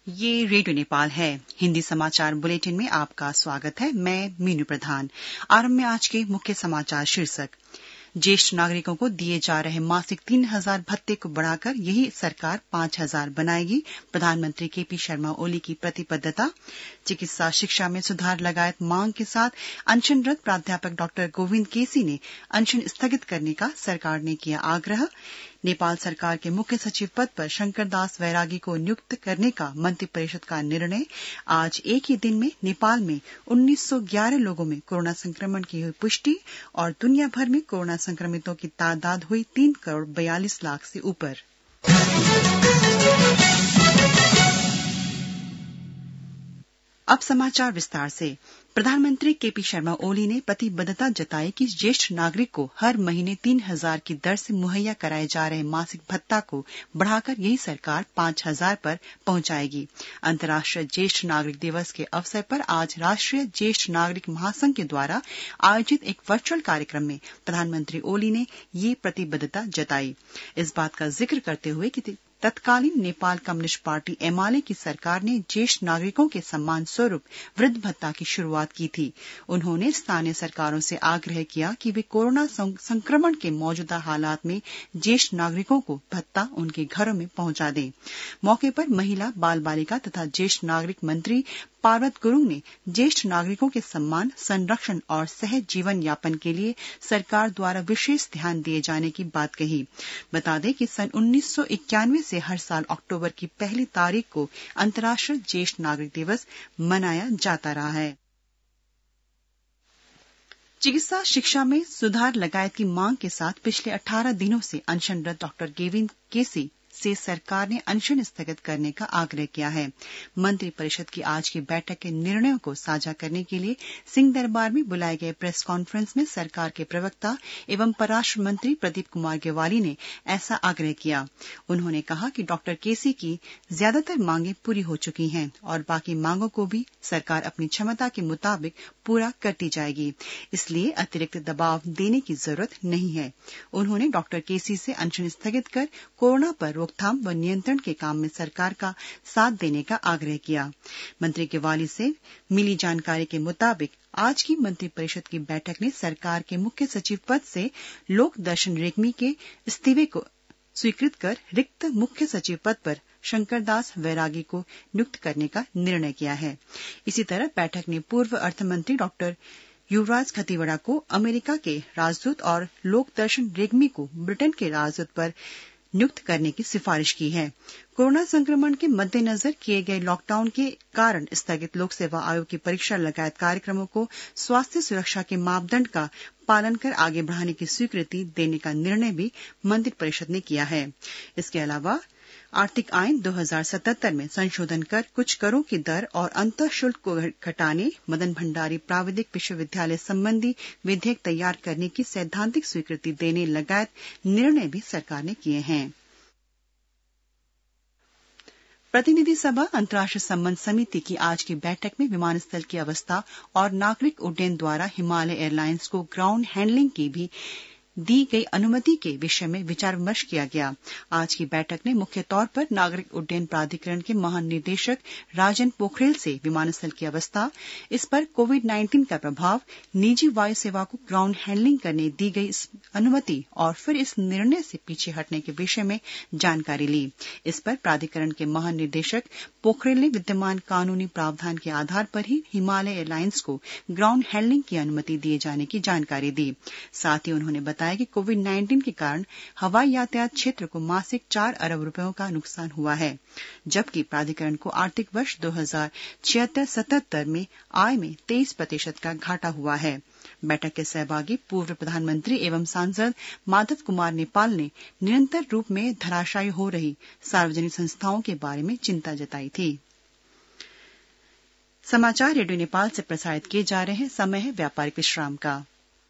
ये रेडियो नेपाल है। हिंदी समाचार बुलेटिन में आपका स्वागत है। मैं मीनू प्रधान। आरंभ में आज के मुख्य समाचार शीर्षक। ज्येष्ठ नागरिकों को दिए जा रहे मासिक 3,000 भत्ते को बढ़ाकर यही सरकार 5,000 बनाएगी। प्रधानमंत्री केपी शर्मा ओली की प्रतिबद्धता। चिकित्सा शिक्षा में सुधार लगायत मांग के साथ अनशनरत प्राध्यापक डॉक्टर गोविंद केसी ने अनशन स्थगित करने का सरकार ने किया आग्रह। नेपाल सरकार के मुख्य सचिव पद पर शंकरदास वैरागी को नियुक्त करने का मंत्रिपरिषद का निर्णय। आज एक ही दिन में नेपाल में 1911 लोगों में कोरोना संक्रमण की हुई पुष्टि और दुनिया भर में कोरोना संक्रमितों की तादाद हुई 3 करोड़ 42 लाख से ऊपर। अब समाचार विस्तार से। प्रधानमंत्री केपी शर्मा ओली ने प्रतिबद्धता जताई कि ज्येष्ठ नागरिक को हर महीने 3,000 की दर से मुहैया कराए जा रहे मासिक भत्ता को बढ़ाकर यही सरकार 5,000 पर पहुंचाएगी। अंतर्राष्ट्रीय ज्येष्ठ नागरिक दिवस के अवसर पर आज राष्ट्रीय ज्येष्ठ नागरिक महासंघ के द्वारा आयोजित एक वर्चुअल कार्यक्रम में प्रधानमंत्री ओली ने ये प्रतिबद्धता जताई। इस बात का जिक्र करते हुए कि तत्कालीन नेपाल कम्युनिस्ट पार्टी एमाले की सरकार ने ज्येष्ठ नागरिकों के सम्मान स्वरूप वृद्ध भत्ता की शुरुआत की थी। उन्होंने स्थानीय सरकारों से आग्रह किया कि वे कोरोना संक्रमण के मौजूदा हालात में ज्येष्ठ नागरिकों को भत्ता उनके घरों में पहुंचा दें। मौके पर महिला, बाल बालिका तथा ज्येष्ठ नागरिक मंत्री पार्वत गुरुङ ने ज्येष्ठ नागरिकों के सम्मान, संरक्षण और सहज जीवन यापन के लिए सरकार द्वारा विशेष ध्यान दिए जाने की बात कही। बता दें कि सन 1991 से हर साल अक्टूबर की पहली तारीख को अंतर्राष्ट्रीय ज्येष्ठ नागरिक दिवस मनाया जाता रहा है। चिकित्सा शिक्षा में सुधार लगायत की मांग के साथ पिछले 18 दिनों से अनशनरत डॉक्टर गोविंद केसी से सरकार ने अनशन स्थगित करने का आग्रह किया है। मंत्रिपरिषद की आज की बैठक के निर्णयों को साझा करने के लिए सिंह दरबार में बुलाए गए प्रेस कॉन्फ्रेंस में सरकार के प्रवक्ता एवं परराष्ट्र मंत्री प्रदीप कुमार ग्यावाली ने ऐसा आग्रह किया। उन्होंने कहा कि डॉक्टर केसी की ज्यादातर मांगें पूरी हो चुकी हैं और बाकी मांगों को भी सरकार अपनी क्षमता के मुताबिक पूरा करती जाएगी, इसलिए अतिरिक्त दबाव देने की जरूरत नहीं है। उन्होंने डॉक्टर केसी से अनशन स्थगित कर कोरोना पर रोकथाम व नियंत्रण के काम में सरकार का साथ देने का आग्रह किया। मंत्री ग्यावाली से मिली जानकारी के मुताबिक आज की मंत्रिपरिषद की बैठक ने सरकार के मुख्य सचिव पद से लोक दर्शन रेग्मी के इस्तीफे को स्वीकृत कर रिक्त मुख्य सचिव पद पर शंकरदास वैरागी को नियुक्त करने का निर्णय किया है। इसी तरह बैठक ने पूर्व अर्थमंत्री डॉक्टर युवराज खतीवड़ा को अमेरिका के राजदूत और लोक दर्शन रेग्मी को ब्रिटेन के राजदूत पर नियुक्त करने की सिफारिश की है। कोरोना संक्रमण के मद्देनजर किए गए लॉकडाउन के कारण स्थगित लोक सेवा आयोग की परीक्षा लगायत कार्यक्रमों को स्वास्थ्य सुरक्षा के मापदंड का पालन कर आगे बढ़ाने की स्वीकृति देने का निर्णय भी मंत्रिपरिषद ने किया है। इसके अलावा आर्थिक आईन 2077 में संशोधन कर कुछ करों की दर और अंतःशुल्क को घटाने, मदन भंडारी प्राविधिक विश्वविद्यालय संबंधी विधेयक तैयार करने की सैद्धांतिक स्वीकृति देने लगायत निर्णय भी सरकार ने किए हैं। प्रतिनिधि सभा अंतर्राष्ट्रीय संबंध समिति की आज की बैठक में विमानस्थल की अवस्था और नागरिक उड्डयन द्वारा हिमालय एयरलाइंस को ग्राउंड हैंडलिंग की भी दी गई अनुमति के विषय में विचार विमर्श किया गया। आज की बैठक ने मुख्य तौर पर नागरिक उड्डयन प्राधिकरण के महानिदेशक राजन पोखरेल से विमानस्थल की अवस्था, इस पर कोविड-19 का प्रभाव, निजी वायु सेवा को ग्राउंड हैंडलिंग करने दी गई अनुमति और फिर इस निर्णय से पीछे हटने के विषय में जानकारी ली। इस पर प्राधिकरण के महानिदेशक पोखरेल ने विद्यमान कानूनी प्रावधान के आधार पर ही हिमालय एयरलाइंस को ग्राउंड हैंडलिंग की अनुमति दिए जाने की जानकारी दी। साथ ही उन्होंने बताया कि कोविड-19 के कारण हवाई यातायात क्षेत्र को मासिक 4 अरब रुपयों का नुकसान हुआ है, जबकि प्राधिकरण को आर्थिक वर्ष 2076-77 में आय में 23% का घाटा हुआ है। बैठक के सहभागी पूर्व प्रधानमंत्री एवं सांसद माधव कुमार नेपाल ने निरंतर रूप में धराशायी हो रही सार्वजनिक संस्थाओं के बारे में चिंता जताई थी। समाचार रेडियो नेपाल से प्रसारित किए जा रहे हैं। समय है व्यापारिक विश्राम का।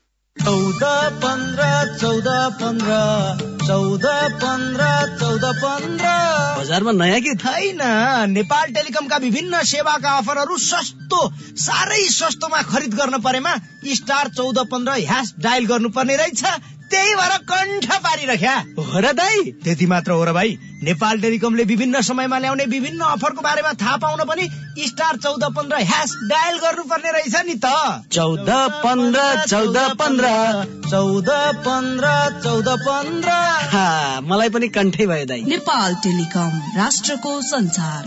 14-15 बजारमा नयाँ के छैन। नेपाल टेलिकमका विभिन्न सेवाका अफरहरू सस्तो, साह्रै सस्तोमा खरिद गर्न परेमा *1415# डायल गर्नुपर्ने रहेछ। त्यही भएर कण्ठ पारिरख्या हो र दाइ। त्यति मात्र हो र भाइ, नेपाल टेलिकमले विभिन्न समयमा ल्याउने विभिन्न अफरको बारेमा थाहा पाउन पनि *1415# डायल गर्नुपर्ने रहेछ नि त। 1415 मलाई पनि कण्ठै भयो दाइ। नेपाल टेलिकम, राष्ट्रको संचार।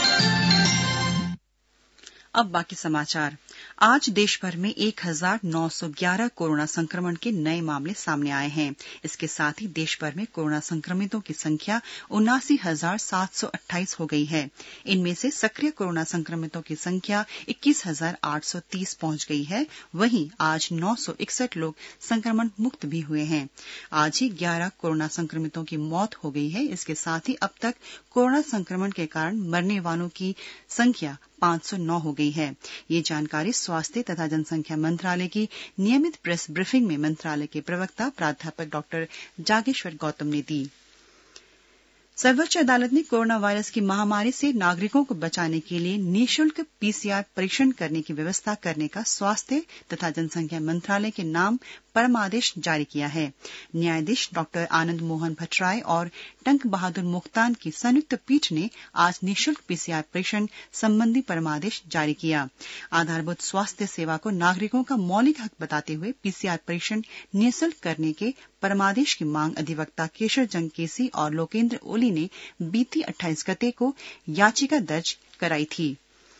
अब बाकी समाचार। आज देश भर में 1911 कोरोना संक्रमण के नए मामले सामने आए हैं। इसके साथ ही देश भर में कोरोना संक्रमितों की संख्या 79,728 हो गई है। इनमें से सक्रिय कोरोना संक्रमितों की संख्या 21,830 पहुंच गई है। वहीं आज 961 लोग संक्रमण मुक्त भी हुए हैं। आज ही 11 कोरोना संक्रमितों की मौत हो गई है। इसके साथ ही अब तक कोरोना संक्रमण के कारण मरने वालों की संख्या 509 हो गई है। ये जानकारी स्वास्थ्य तथा जनसंख्या मंत्रालय की नियमित प्रेस ब्रीफिंग में मंत्रालय के प्रवक्ता प्राध्यापक डॉक्टर जागेश्वर गौतम ने दी। सर्वोच्च अदालत ने कोरोना वायरस की महामारी से नागरिकों को बचाने के लिए निःशुल्क पीसीआर परीक्षण करने की व्यवस्था करने का स्वास्थ्य तथा जनसंख्या मंत्रालय के नाम परमादेश जारी किया है। न्यायाधीश डॉक्टर आनंद मोहन भट्टराय और टंक बहादुर मुख्तान की संयुक्त पीठ ने आज निःशुल्क पीसीआर परीक्षण संबंधी परमादेश जारी किया। आधारभूत स्वास्थ्य सेवा को नागरिकों का मौलिक हक बताते हुए पीसीआर परीक्षण निःशुल्क करने के परमादेश की मांग अधिवक्ता केशर जंग केसी और लोकेन्द्र ओली ने बीती 28 गते को याचिका दर्ज कराई थी।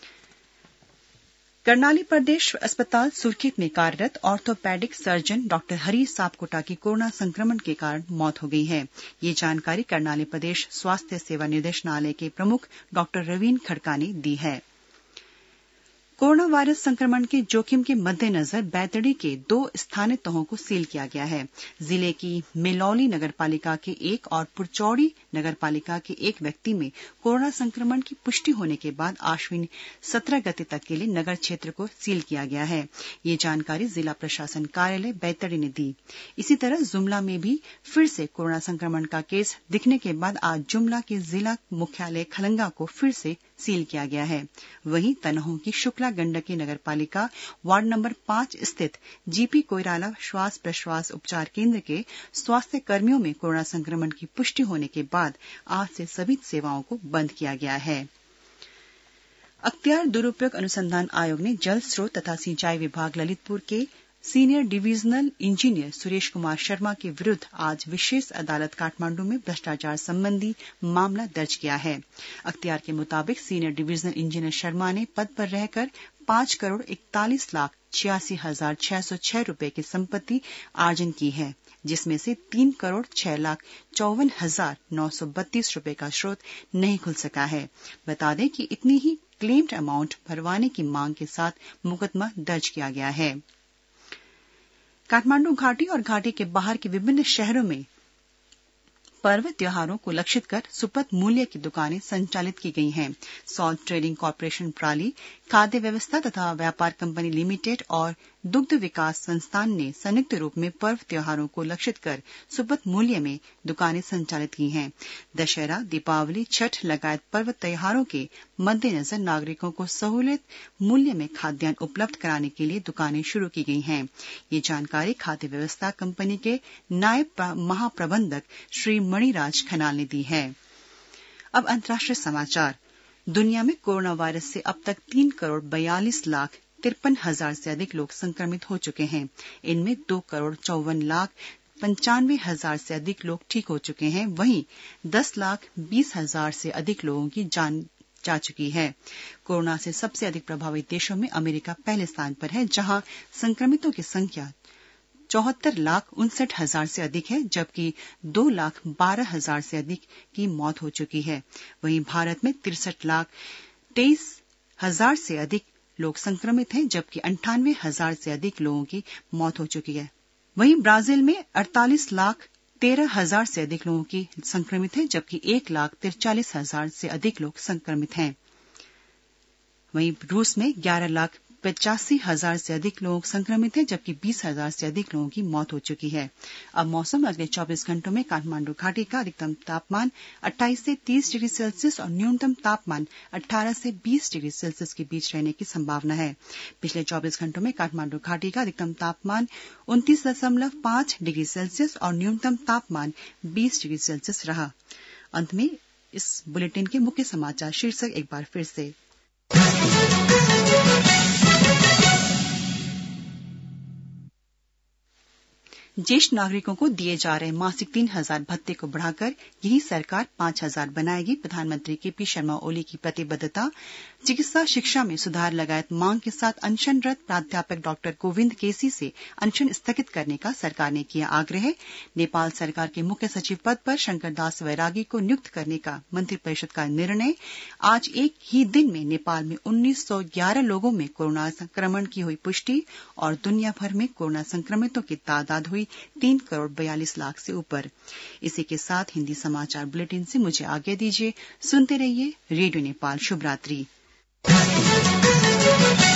कर्नाली प्रदेश अस्पताल सुर्खेत में कार्यरत orthopaedic surgeon doctor Hari Sapkota की कोरोना संक्रमण के कारण मौत हो गई है। ये जानकारी कर्नाली प्रदेश स्वास्थ्य सेवा निर्देशनालय के प्रमुख डॉक्टर रवीन खड़का ने दी है। कोरोना वायरस संक्रमण के जोखिम के मद्देनजर बैतडी के 2 स्थानीय तहों को सील किया गया है। जिले की मेलौली नगरपालिका के 1 और पुरचौड़ी नगरपालिका के 1 व्यक्ति में कोरोना संक्रमण की पुष्टि होने के बाद आश्विन 17 गते तक के लिए नगर क्षेत्र को सील किया गया है। ये जानकारी जिला प्रशासन कार्यालय बैतडी ने दी। इसी तरह जुमला में भी फिर से कोरोना संक्रमण का केस दिखने के बाद आज जुमला के जिला मुख्यालय खलंगा को फिर से सील किया गया है। वहीं तनहों की शुक्ला गंडकी नगरपालिका वार्ड नंबर 5 स्थित जीपी कोइराला श्वास प्रश्वास उपचार केंद्र के स्वास्थ्य कर्मियों में कोरोना संक्रमण की पुष्टि होने के बाद आज से सभी सेवाओं को बंद किया गया है। अख्तियार दुरुपयोग अनुसंधान आयोग ने जल स्रोत तथा सिंचाई विभाग ललितपुर के senior divisional engineer Suresh Kumar Sharma के विरुद्ध आज विशेष अदालत काठमांडू में भ्रष्टाचार संबंधी मामला दर्ज किया है। अख्तियार के मुताबिक सीनियर डिवीजनल इंजीनियर शर्मा ने पद पर रहकर 5,41,86,606 रुपए की संपत्ति अर्जन की है, जिसमें से 3,06,54,932 रुपए का स्रोत नहीं खुल सका है। बता दें कि इतनी ही क्लेम्ड अमाउंट भरवाने की मांग के साथ मुकदमा दर्ज किया गया है। काठमांडू घाटी और घाटी के बाहर के विभिन्न शहरों में पर्व त्योहारों को लक्षित कर सुपथ मूल्य की दुकानें संचालित की गई हैं। सॉल्ट ट्रेडिंग कॉर्पोरेशन प्राली, खाद्य व्यवस्था तथा व्यापार कंपनी लिमिटेड और दुग्ध विकास संस्थान ने संयुक्त रूप में पर्व त्योहारों को लक्षित कर सुपथ मूल्य में दुकानें संचालित की हैं। दशहरा, दीपावली, छठ लगायत पर्व त्योहारों के मद्देनजर नागरिकों को सहूलियत मूल्य में खाद्यान्न उपलब्ध कराने के लिए दुकानें शुरू की गई हैं। ये जानकारी खाद्य व्यवस्था कंपनी के नायब महाप्रबंधक श्री मणिराज खनाल ने दी है। अब अंतर्राष्ट्रीय समाचार। दुनिया में कोरोना वायरस से अब तक 3,42,53,000 से अधिक लोग संक्रमित हो चुके हैं। इनमें 2,54,95,000 से अधिक लोग ठीक हो चुके हैं। वहीं 10,20,000 से अधिक लोगों की जान जा चुकी है। कोरोना से सबसे अधिक प्रभावित देशों में अमेरिका पहले स्थान पर है, जहां संक्रमितों की संख्या 74,59,000 से अधिक है, जबकि 2,12,000 से अधिक की मौत हो चुकी है। वहीं भारत में 63,23,000 से अधिक लोग संक्रमित हैं, जबकि 98,000 से अधिक लोगों की मौत हो चुकी है। वहीं ब्राजील में 48,13,000 से अधिक लोगों की संक्रमित हैं, जबकि 1,43,000 से अधिक लोग संक्रमित हैं। वहीं रूस में 85,000 से अधिक लोग संक्रमित हैं, जबकि 20,000 से अधिक लोगों की मौत हो चुकी है। अब मौसम। अगले 24 घंटों में काठमांडू घाटी का अधिकतम तापमान 28 से 30 डिग्री सेल्सियस और न्यूनतम तापमान 18 से 20 डिग्री सेल्सियस के बीच रहने की संभावना है। पिछले 24 घंटों में काठमांडू घाटी का अधिकतम तापमान 29.5 डिग्री सेल्सियस और न्यूनतम तापमान 20 डिग्री सेल्सियस रहा। अंत में इस बुलेटिन के मुख्य समाचार शीर्षक एक बार फिर से। ज्येष्ठ नागरिकों को दिए जा रहे मासिक 3,000 भत्ते को बढ़ाकर यही सरकार 5,000 बनाएगी। प्रधानमंत्री केपी शर्मा ओली की प्रतिबद्धता। चिकित्सा शिक्षा में सुधार लगायत मांग के साथ अनशनरत प्राध्यापक डॉक्टर गोविंद केसी से अनशन स्थगित करने का सरकार ने किया आग्रह। नेपाल सरकार के मुख्य सचिव पद पर शंकरदास वैरागी को नियुक्त करने का मंत्रिपरिषद का निर्णय। आज एक ही दिन में नेपाल में 1911 लोगों में कोरोना संक्रमण की हुई पुष्टि और दुनिया भर में कोरोना संक्रमितों की तादाद हुई 3 करोड़ 42 लाख से ऊपर। इसी के साथ हिंदी समाचार बुलेटिन से मुझे आज्ञा दीजिए। सुनते रहिए रेडियो नेपाल। शुभ रात्रि।